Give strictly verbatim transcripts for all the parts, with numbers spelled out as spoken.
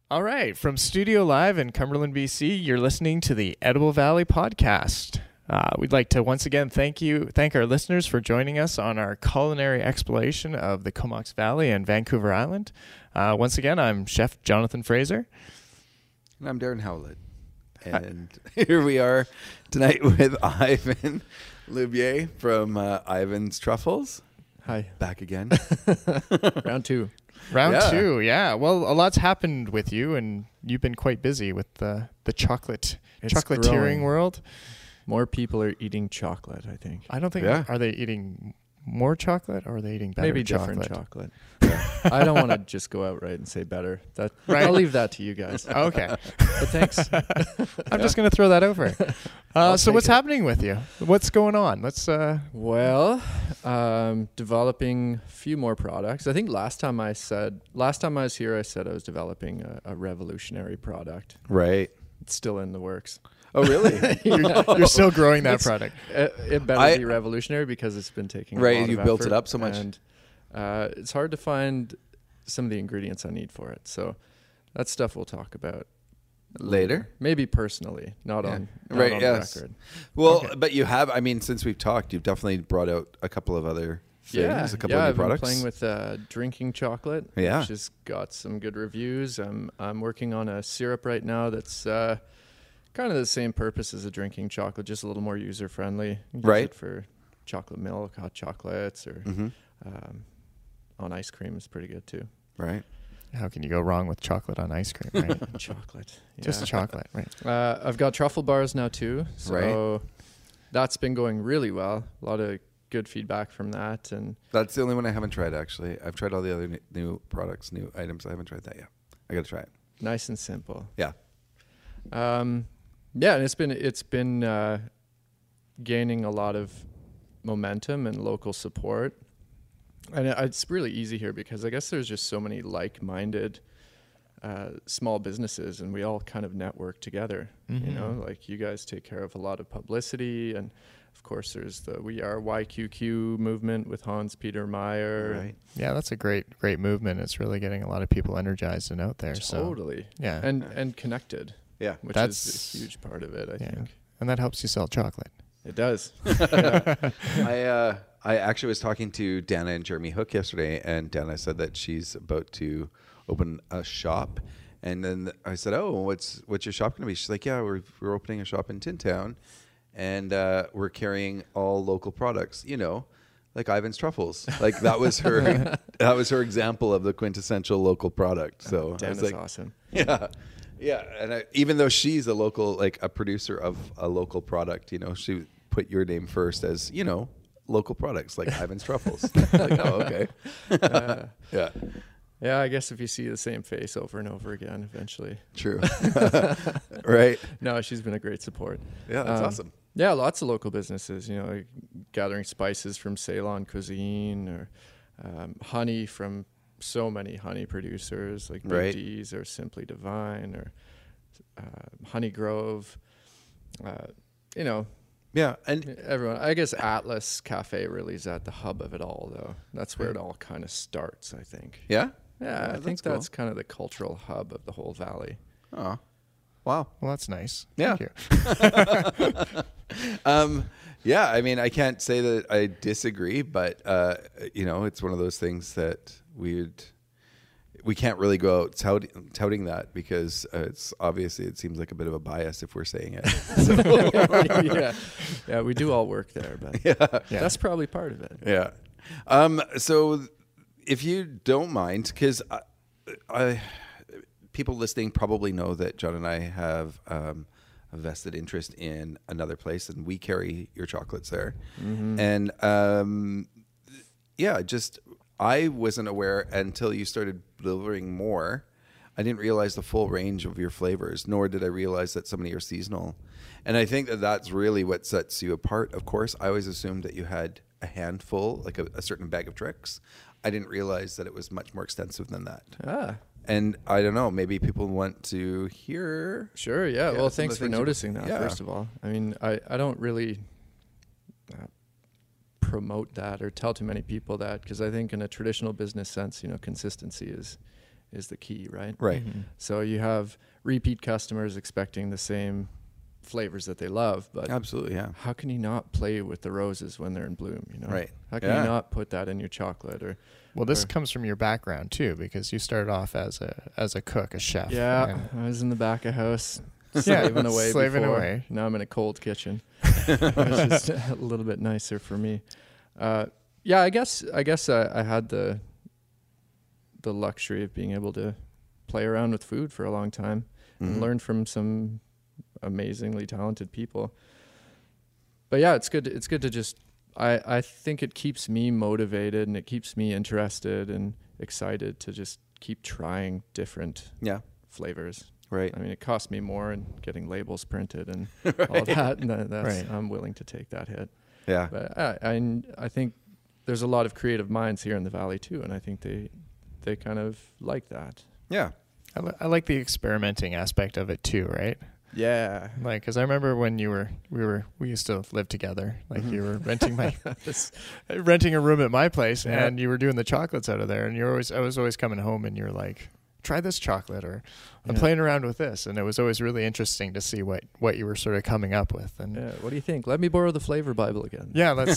All right, from Studio Live in Cumberland, B C, you're listening to the Edible Valley Podcast. Uh, we'd like to once again thank you, thank our listeners for joining us on our culinary exploration of the Comox Valley and Vancouver Island. Uh, once again, I'm Chef Jonathan Fraser. And I'm Darren Howlett. And here we are tonight with Ivan Loubier from uh, Ivan's Truffles. Hi. Back again. Round two. Round Yeah. two, yeah. Well, a lot's happened with you, and you've been quite busy with the the chocolate It's chocolatiering growing. world. More people are eating chocolate, I think. I don't think Yeah. are they eating more chocolate or are they eating better Maybe chocolate? different chocolate. I don't want to just go outright and say better. That Right. I'll leave that to you guys. Okay, But thanks. I'm just going to throw that over. Uh, I'll so take what's it. happening with you? What's going on? Let's. Uh, Well, um, developing a few more products. I think last time I said, last time I was here, I said I was developing a, a revolutionary product. Right. It's still in the works. Oh, really? you're, you're still growing that It's- product. It, it better I- be revolutionary because it's been taking a Right, lot you've of built it effort, up so much. and uh, it's hard to find some of the ingredients I need for it. So that stuff we'll talk about Later? maybe personally, not Yeah. on not Right, on yes. record. Well, Okay. but you have, I mean, since we've talked, you've definitely brought out a couple of other things, Yeah, a couple yeah, of new I've products. been playing with uh, drinking chocolate, Yeah. which has got some good reviews. I'm I'm working on a syrup right now that's uh, kind of the same purpose as a drinking chocolate, just a little more user friendly. Use Right. it for chocolate milk, hot chocolates, or hmm um, on ice cream is pretty good too. Right. How can you go wrong with chocolate on ice cream? Right? Chocolate, Just yeah. chocolate, right? Uh, I've got truffle bars now too, so that's been going really well. A lot of good feedback from that, and That's the only one I haven't tried, actually. I've tried all the other n- new products, new items. I haven't tried that yet. I got to try it. nice and simple. Yeah. Um, yeah, and it's been it's been uh, gaining a lot of momentum and local support, and it, it's really easy here because I guess there's just so many like-minded uh, small businesses, and we all kind of network together. Mhm. You know, like you guys take care of a lot of publicity, and of course there's the We Are Y Q Q movement with Hans Peter Meyer. Right. Yeah, that's a great, great movement. It's really getting a lot of people energized and out there. So Totally, yeah, and and connected, Yeah. which That's- is a huge part of it. I yeah, think and that helps you sell chocolate. it does. I uh, I actually was talking to Dana and Jeremy Hook yesterday, and Dana said that she's about to open a shop, and then I said, "Oh, what's what's your shop going to be?" She's like, "Yeah, we're we're opening a shop in Tin Town, and uh, we're carrying all local products. You know, like Ivan's Truffles. Like that was her that was her example of the quintessential local product. So I Dan was is like, awesome. yeah, yeah, and I, even though she's a local, like a producer of a local product, you know, she put your name first as, you know, local products like Ivan's Truffles. Like, oh, okay. Uh, Yeah, Yeah, I guess if you see the same face over and over again, eventually. true. Right. No, she's been a great support. Yeah, that's Um, awesome. Yeah, lots of local businesses, you know, like gathering spices from Ceylon Cuisine, or um, honey from so many honey producers like Big Right. D's or Simply Divine, or uh, Honey Grove. Uh, you know, Yeah, and everyone. I guess Atlas Cafe really is at the hub of it all, though. That's where it all kind of starts, I think. yeah. Yeah, I that's think cool. that's kind of the cultural hub of the whole valley. Oh, wow. Well, that's nice. Yeah. Thank you. Um, yeah, I mean, I can't say that I disagree, but uh, you know, it's one of those things that we'd we can't really go out tout, touting that because uh, it's obviously it seems like a bit of a bias if we're saying it. So, yeah, yeah, we do all work there, but yeah, Yeah. that's probably part of it. yeah. Um, so, if you don't mind, because I, I, people listening probably know that John and I have um, a vested interest in another place, and we carry your chocolates there. Mm-hmm. And um, yeah, just I wasn't aware until you started delivering more. I didn't realize the full range of your flavors, nor did I realize that so many are seasonal. And I think that that's really what sets you apart. Of course, I always assumed that you had a handful, like a, a certain bag of tricks. I didn't realize that it was much more extensive than that. Ah, And I don't know, maybe people want to hear. sure, yeah. Yeah, well, some of thanks the for things you- noticing that, yeah. first of all. I mean, I, I don't really uh, promote that or tell too many people that, because I think in a traditional business sense, you know, consistency is is the key, right? Right. Mhm. So you have repeat customers expecting the same flavors that they love, but Absolutely. Yeah. how can you not play with the roses when they're in bloom, you know? Right. How can Yeah. you not put that in your chocolate? Or Well, this or- comes from your background too, because you started off as a as a cook, a chef. Yeah, and- I was in the back of house Yeah, slaving away slaving before. away. Now I'm in a cold kitchen. It's just a little bit nicer for me. Uh, yeah, I guess I guess I, I had the the luxury of being able to play around with food for a long time Mhm. and learn from some amazingly talented people. But yeah, it's good. It's good to just. I I think it keeps me motivated and it keeps me interested and excited to just keep trying different Yeah. flavors. Right. I mean, it costs me more in getting labels printed and Right. all that, and that, that's Right. I'm willing to take that hit. Yeah. But I, I I think there's a lot of creative minds here in the valley too, and I think they they kind of like that. Yeah. I, li- I like the experimenting aspect of it too, right? Yeah, Like, because I remember when you were, we were, we used to live together. Like, Mhm. you were renting my, renting a room at my place, Yeah. and you were doing the chocolates out of there. And you're always, I was always coming home, and you're like, try this chocolate, or I'm Yeah. playing around with this, and it was always really interesting to see what what you were sort of coming up with. And yeah. What do you think? Let me borrow the flavor Bible again. yeah, let's.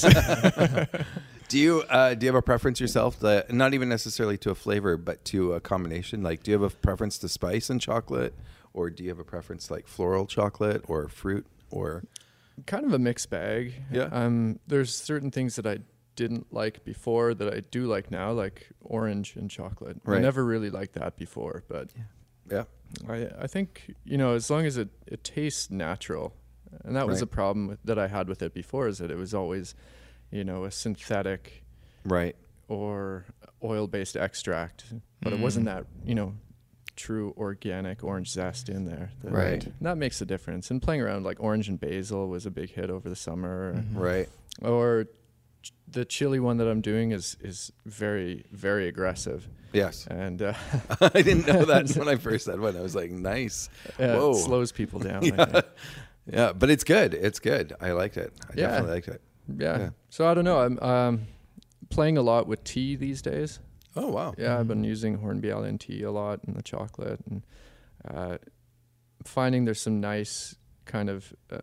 Do you uh, do you have a preference yourself? That not even necessarily to a flavor, but to a combination. Like, do you have a preference to spice and chocolate, or do you have a preference like floral chocolate or fruit or? Kind of a mixed bag. Yeah. Um, there's certain things that I didn't like before that I do like now, like orange and chocolate. I Right. never really liked that before, but Yeah. I I think, you know, as long as it, it tastes natural, and that was Right. a problem with, that I had with it before, is that it was always, you know, a synthetic Right. or oil-based extract, but it Mm. wasn't that, you know, true organic orange zest in there. That, Right. and that makes a difference. And playing around like orange and basil was a big hit over the summer. Mhm. Right. Or ch- the chili one that I'm doing is is very very aggressive, Yes. and uh, I didn't know that when I first had one. I was like, nice. yeah, Whoa. it slows people down. I Yeah. think. Yeah, but it's good. It's good. I liked it. I Yeah. definitely liked it. Yeah. Yeah. So I don't know. I'm um, playing a lot with tea these days. Oh wow. Yeah, I've been using Hornby Island tea a lot in the chocolate, and uh, finding there's some nice kind of uh,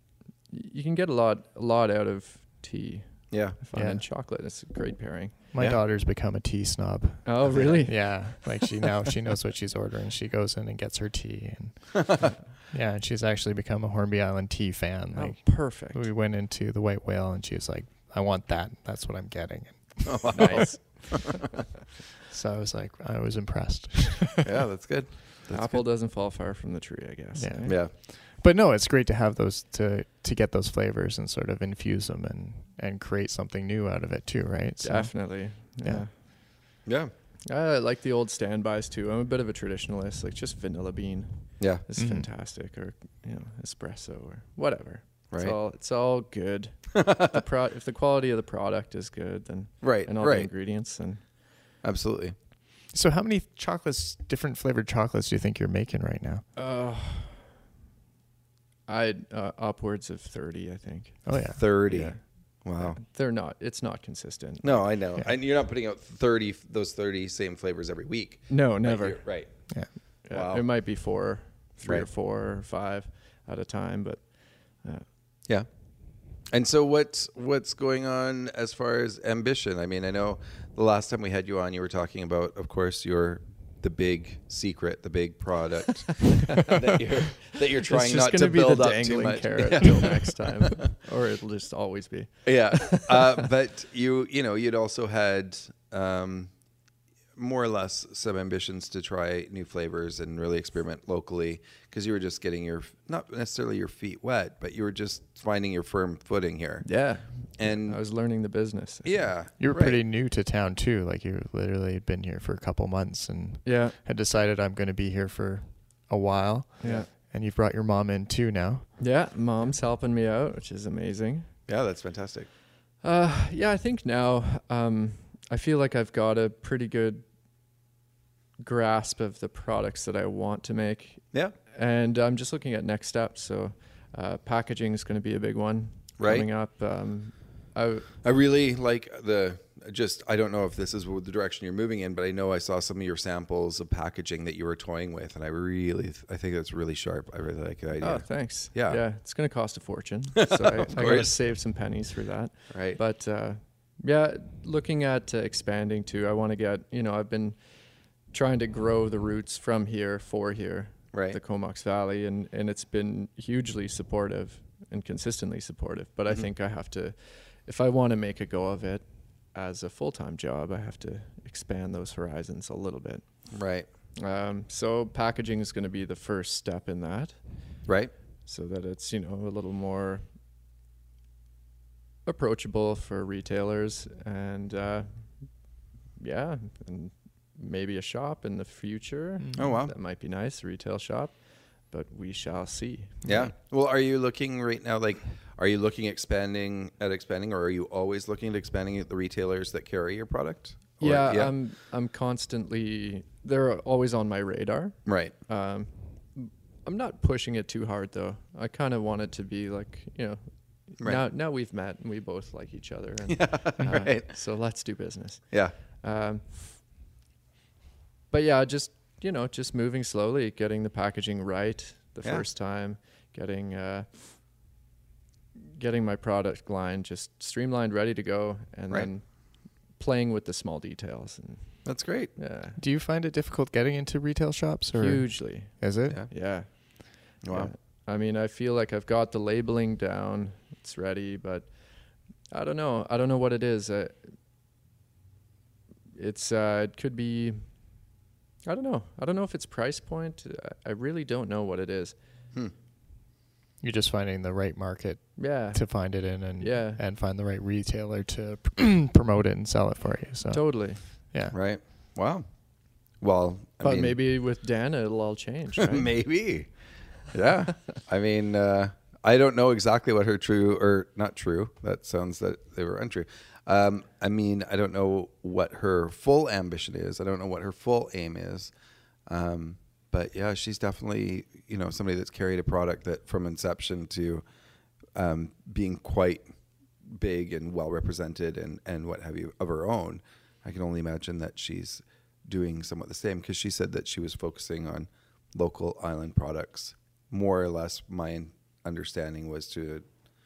y- you can get a lot a lot out of tea. Yeah. I find Yeah. in chocolate, it's a great pairing. My Yeah. daughter's become a tea snob. Oh, really? Yeah, like she now she knows what she's ordering. She goes in and gets her tea, and yeah, and she's actually become a Hornby Island tea fan. Oh, Like perfect. we went into the White Whale, and she was like, "I want that. That's what I'm getting." Oh, wow. Nice. So I was like, I was impressed. Yeah, that's good. That's Apple doesn't fall far from the tree, I guess. Yeah. eh? Yeah. But no, it's great to have those to to get those flavors and sort of infuse them and and create something new out of it too, right? So, Definitely. Yeah. Yeah. Yeah. I like the old standbys too. I'm a bit of a traditionalist, like just vanilla bean Yeah. is Mhm. fantastic, or you know, espresso or whatever. Right. It's all it's all good. the pro- if the quality of the product is good, then Right. and all the Right. ingredients, then Absolutely. So how many chocolates, different flavored chocolates, do you think you're making right now? uh, I uh, upwards of thirty, I think. Oh yeah, Thirty. Yeah. Wow. They're not. It's not consistent. No, I know. Yeah. And you're not putting out thirty those thirty same flavors every week. No, Like, never. you're- Right. yeah. Yeah, Wow. It might be four, three or Right. four or five at a time, but uh, Yeah. And so what's what's going on as far as ambition? I mean, I know the last time we had you on, you were talking about, of course, your the big secret, the big product that you're that you're trying it's not just to gonna be build the up too dangling much. carrot Yeah. till next time, or it'll just always be. Yeah, uh, but you you know you'd also had um, more or less some ambitions to try new flavors and really experiment locally because you were just getting your not necessarily your feet wet, but you were just finding your firm footing here. Yeah, And I was learning the business. yeah, You were right. pretty new to town too. Like you literally had been here for a couple months and Yeah, had decided I'm going to be here for a while. yeah, And you've brought your mom in too now. yeah. Mom's helping me out, which is amazing. Yeah, that's fantastic. Uh, yeah, I think now um, I feel like I've got a pretty good grasp of the products that I want to make, Yeah, and I'm just looking at next steps. So, uh, packaging is going to be a big one Right. coming up. Um, I I really like the just, I don't know if this is the direction you're moving in, but I know I saw some of your samples of packaging that you were toying with, and I really, I think that's really sharp. I really like the idea. Oh, thanks. Yeah. Yeah. It's going to cost a fortune. So I, I got to course. save some pennies for that. Right. But uh, yeah, looking at uh, expanding too, I want to get, you know, I've been trying to grow the roots from here for here, Right. the Comox Valley, and, and it's been hugely supportive and consistently supportive. But Mm-hmm. I think I have to, if I want to make a go of it as a full-time job, I have to expand those horizons a little bit. Right. Um, so packaging is going to be the first step in that, Right. so that it's, you know, a little more approachable for retailers, and uh, yeah, and maybe a shop in the future. Oh, wow. That might be nice, a retail shop, but we shall see. Yeah. Well, are you looking right now, like, are you looking expanding at expanding, or are you always looking at expanding at the retailers that carry your product? Or- Yeah, I'm I'm constantly, they're always on my radar. Right. Um, I'm not pushing it too hard though. I kind of want it to be like, you know, Right. now now we've met and we both like each other, and Yeah. uh, Right. so let's do business. Yeah. Um, but yeah, just, you know, just moving slowly, getting the packaging right the Yeah. first time, getting uh, getting my product line just streamlined, ready to go, and Right. then playing with the small details. And That's great. yeah, Do you find it difficult getting into retail shops, or hugely. is it? Yeah. Yeah. Wow. Yeah. I mean, I feel like I've got the labeling down. It's ready, but I don't know. I don't know what it is. Uh, it's uh, it could be. I don't know. I don't know if it's price point. I, I really don't know what it is. Hmm. You're just finding the right market Yeah. to find it in, and Yeah. and find the right retailer to promote it and sell it for you. So Totally. yeah, Right. Wow. Well, I But mean, maybe with Dana it'll all change. Right? maybe. Yeah. I mean, uh, I don't know exactly what her true or not true. That sounds that they were untrue. Um, I mean, I don't know what her full ambition is. I don't know what her full aim is. Um, but yeah, she's definitely, you know, somebody that's carried a product that from inception to um, being quite big and well represented and, and what have you of her own. I can only imagine that she's doing somewhat the same, because she said that she was focusing on local island products. More or less, my understanding was to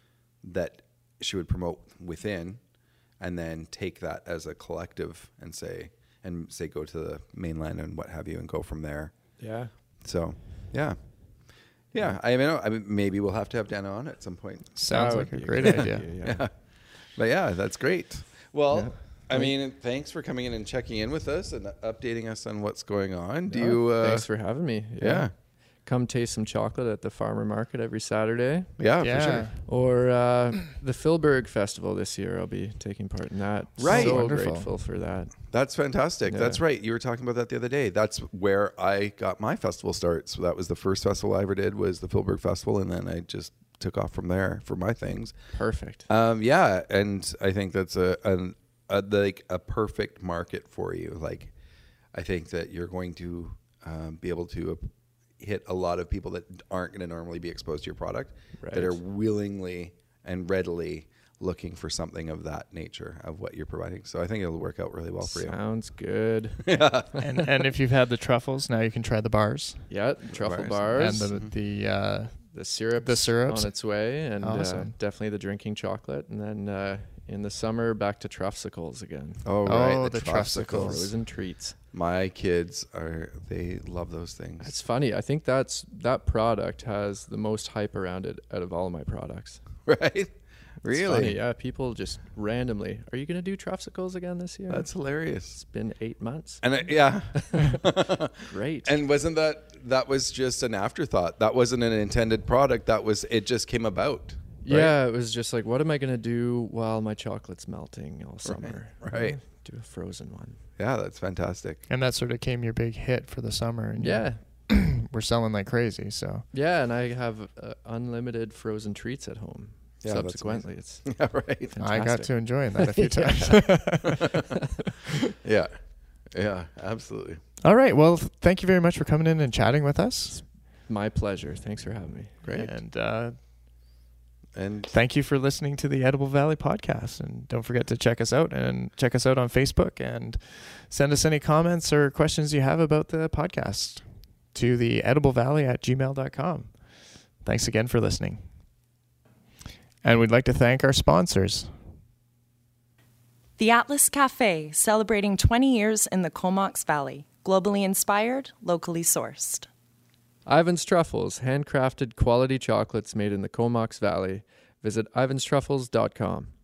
that she would promote within, and then take that as a collective and say and say go to the mainland and what have you, and go from there. Yeah. So, yeah, yeah. I mean, I mean, maybe we'll have to have Dana on at some point. sounds That like a would be great good idea. Yeah. Yeah, but yeah, that's great. Well, Yeah. I mean, thanks for coming in and checking in with us and updating us on what's going on. Do Yeah. you? Uh, Thanks for having me. yeah, Come taste some chocolate at the farmer market every Saturday. yeah, Yeah. for sure. Or uh, the Philberg Festival this year. I'll be taking part in that. Right. So Wonderful. grateful for that. That's fantastic. Yeah. That's right. You were talking about that the other day. That's where I got my festival start. So that was the first festival I ever did, was the Philberg Festival, and then I just took off from there for my things. Perfect. Um, yeah, and I think that's a, an, a like a perfect market for you. Like, I think that you're going to um, be able to hit a lot of people that aren't going to normally be exposed to your product, that Right. are willingly and readily looking for something of that nature of what you're providing. So I think it'll work out really well for you. Sounds good. Yeah. and and if you've had the truffles, now you can try the bars Yeah, truffle Bars. bars. and the the uh, the syrup the syrups. on its way, and uh, Awesome. definitely the drinking chocolate. And then uh, in the summer, back to truffsicles again. Oh, Oh, right. the truffsicles. Frozen treats. My kids are, they love those things. It's funny. I think that's that product has the most hype around it out of all of my products. Right? It's Really? funny, yeah, people just randomly, are you going to do truffsicles again this year? That's hilarious. It's been eight months. And I, yeah. Great. And wasn't that, that was just an afterthought. That wasn't an intended product. That was, it just came about. Right? Yeah, it was just like, what am I going to do while my chocolate's melting all summer? right. Uh, Do a frozen one. Yeah, that's fantastic. and that sort of came your big hit for the summer. And Yeah. you're- we're selling like crazy. So Yeah, and I have uh, unlimited frozen treats at home. Yeah, that's Subsequently, it's Yeah, right. I got fantastic. to enjoying that a few times. Yeah. Yeah, absolutely. All right. Well, th- thank you very much for coming in and chatting with us. My pleasure. Thanks for having me. Great. And uh, And thank you for listening to the Edible Valley podcast. And don't forget to check us out and check us out on Facebook and send us any comments or questions you have about the podcast to the ediblevalley at gmail dot com. Thanks again for listening. And we'd like to thank our sponsors. The Atlas Cafe, celebrating twenty years in the Comox Valley. Globally inspired, locally sourced. Ivan's Truffles, handcrafted quality chocolates made in the Comox Valley. Visit ivans truffles dot com.